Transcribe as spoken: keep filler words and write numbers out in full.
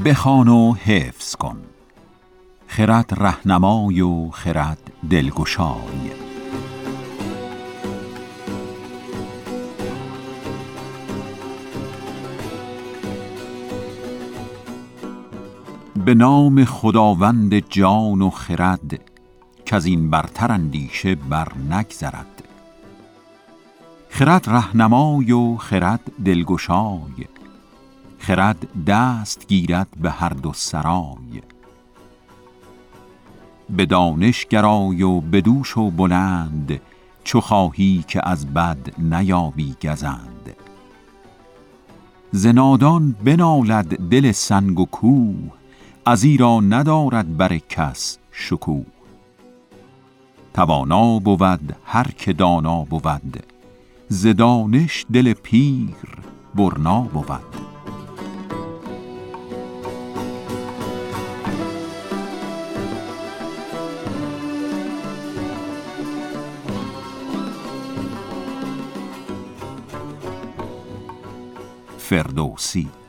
بخوان و حفظ کن، خرد رهنمای و خرد دلگشای. به نام خداوند جان و خرد، کز این برتر اندیشه بر نگذرد. خرد رهنمای و خرد دلگشای، خرد دست گیرد به هر دو سرای. به دانش گرای و بدو شو بلند، چو خواهی که از بد نیابی گزند. ز نادان بنالد دل سنگ و کوه، ازیرا ندارد بر کس شکوه. توانا بود هر که دانا بود، ز دانش دل پیر برنا بود. فردوسی.